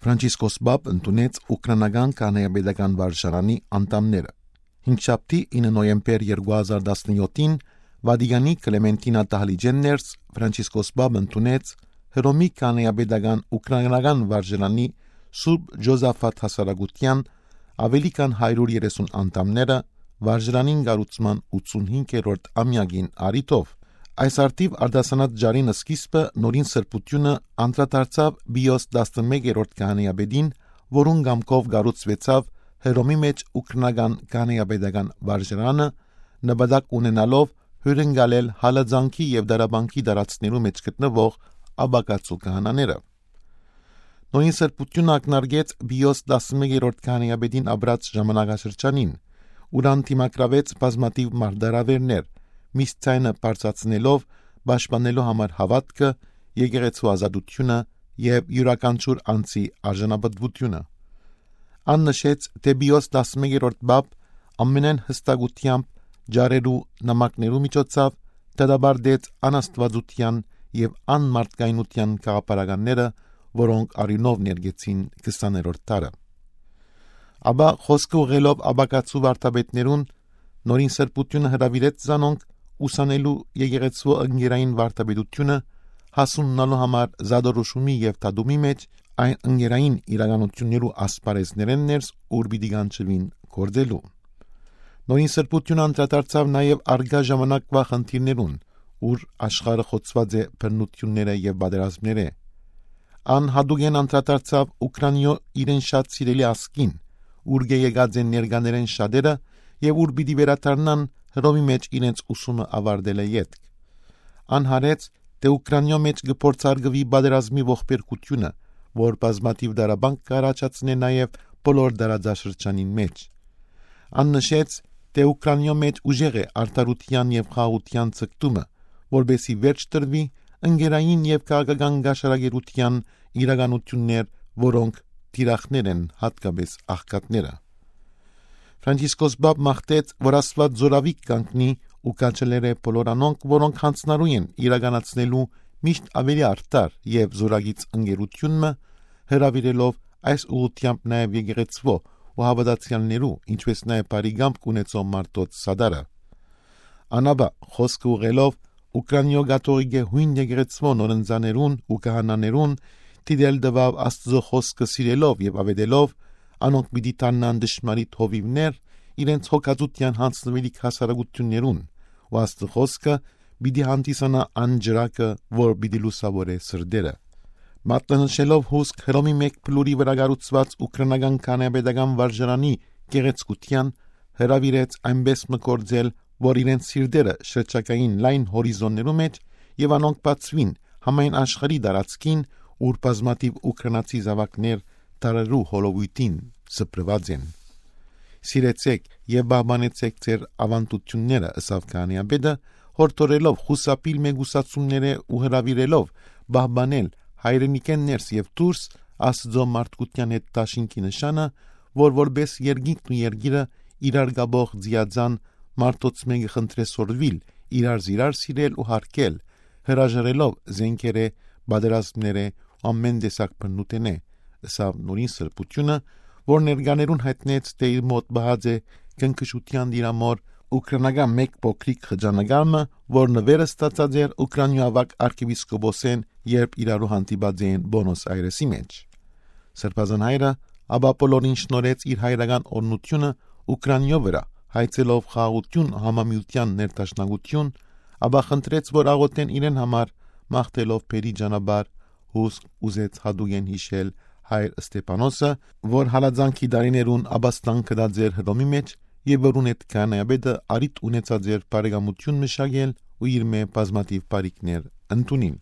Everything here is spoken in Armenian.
Ֆրանցիսկոս Բաբ ընդունեց ուկրաինական կանայապետական վարժարանի անդամները։ 5 նոյեմբեր 2017-ին Վատիկանի Կլեմենտինա Տահլիջեններս Ֆրանցիսկոս Բաբ ընդունեց Հռոմի կանայապետական ուկրաինական վարժարանի Սուրբ Ջոզաֆատ հասարակության ավելի քան 130 անդամները վարժարանին կառուցման 85-րդ ամյակին առիթով։ Այս արդիվ արդասանած ժարին սկիզբը նորին սրբությունը անդրադարձավ Բիոս 11-րդ կանայապետին, որուն կամքով կառուցվեցավ Հռոմի մեջ ուկրաինական կանայապետական վարժարանը, նպատակ ունենալով հյուրընկալել հալածանքի եւ դարաբանքի տարածքներու մեջ գտնվող աբակացու քահանաները։ Նորին սրբությունը ակնարկեց Բիոս 11-րդ կանայապետին ապրած ժամանակաշրջանին, ուրան թիմակրավեց բազմաթիվ մարտահրավերներ, միսցայնը բարձրացնելով պաշտպանելու համար հավատքը, եկեղեցու ազատությունը եւ յուրաքանչյուր անձի արժանապատվությունը։ Ան նշեց, թե Բիոս 11-րդ Բաբ ամենայն հստակությամբ ջարերու նամակներու միջոցով դադարեցրեց անաստվածության եւ անմարդկայնության գաղափարականները, որոնք արյունով ներգեցին 20-րդ դարը։ Աբա խոսքը ուղղելով աբակացու վարդապետներուն, նորին սրբությունը հրավիրեց զանոնք ուսանելու եկեղեցու ընկերային վարդապետությունը, հասունանալու համար զադորոշումի եւ դադումի մեջ այն ընկերային իրականություններու ասպարեզներեն ներս ուր պիտի կանչվին գործելու։ Նորին սրբությունը անդրադարձավ նաեւ արգա ժամանակվա խնդիրներուն, ուր աշխարհը խոցված է բռնությունները եւ պատերազմները։ Ան հադուգեն անդրադարձավ Ուկրաինայո իրեն շատ սիրելի ասկին, ուր եկած են ներկաներեն շատերը եւ ուր պիտի վերադառնան Հռոմի մեջ իրենց ուսումը ավարտելը յետք։ Ան հարեց, թե Ուկրաինայո մեջ գործարկվի պատերազմի ողբերգությունը, որ բազմաթիվ դարաբանք կառաջացնե նաեւ բոլոր դարաձաշրջանին մեջ։ Ան նշեց, թե Ուկրաինայո մեջ ուժեղ է արդարության եւ խաղաղության ցկտումը, որբեսի վերջ տրվի ընկերային եւ քաղաքական գաշարագերության իրականություններ, որոնք թիրախներ են հատկապես աղքատները։ Ֆրանցիսկոս Բաբ մաղթեց, որ Աստված զորավիկ կանգնի ու կանչելերը բոլոր անոնք, որոնք հանցնարու են իրականացնելու միշտ ավելի արդար եւ զորագից ընկերությունը, հրավիրելով այս ուղղությամբ նաեւ եկեղեցվո ու հավատացյալներու, ինչպես նաեւ բարիգամք ունեցող մարդոց սադարը։ Անաբա խոսքը ուղղելով Ուկրաինայո կաթողիկե հույն եկեղեցվո նորընծաներուն ու քահանաներուն դիդել դվավ Աստծո խոսքը սիրելով եւ ավետելով, անոնք պիտի տաննան դժմարիտ հովիվներ իրենց հոգածության հանձնվելիք հասարակություններուն, ու Աստծո խոսքը պիտի հանդիսանա անջրակը, որ պիտի լուսավորե սրդերը։ Մատնանշելով հոսք Հռոմի մեկ փլուրի վրա կառուցված ուկրաինական կանայապետական վարժարանի գեղեցկության, հրավիրեց այնպես մկործել, որ իրենց սիրտերը շրջակային լայն հորիզոններու մեջ եւ անոնք բացվին համայն աշխարհի տարածքին, ուր բազմաթիվ ուկրաինացի զավակներ տարերու հոլովույթին սփռված են։ Սիրեցեք եւ բաբանեցեք ձեր ավանդությունները, ըսավ կանայապետը, հորդորելով խուսափիլ մեգուսացումները ու հրավիրելով բաբանել հայրենիքեն ներս եւ դուրս Աստծո մարդկության հետ տաշինքի նշանը, որպես երկինքն ու երգիրը իրար գաբող ձիածան մարդոց մեկը խնդրեսորվիլ իրար սիրել ու հարգել, հրաժարելով զենքերը, պատերազմները, ամեն տեսակ բռնութենե, ըսավ նորին սրբությունը, որ ներկաներուն հայտնեց, թե իր մոտ բահած է կնքշության դիրամոր ուկրաինական մեկ փոքրիկ խճանկարը, որ նվերը ստացած էր Ուկրաինայո ավակ արքիեպիսկոպոսեն, երբ իրարու հանդիպած էին Բոնոս Այրեսի մեջ։ Սրբազան հայրը ապա բոլորին շնորհեց իր հայրական օրհնությունը Ուկրաինայո վրա, հայցելով խաղաղություն, համամիության ներդաշնակություն, ապա խնդրեց, որ աղոթեն իրեն համար, մաղթելով Փերի ճանապարհ, հուսք ուզեց հադուգեն հիշել հայր Ստեփանոսը, որ հալածանքի դարիներուն աբաստան կդած էր Հռոմի մեջ եւ որուն հետ կանայապետը արիտ ունեցած էր բարեկամություն մշակել ու իր մե բազմաթիվ բարիկներ ընդունին։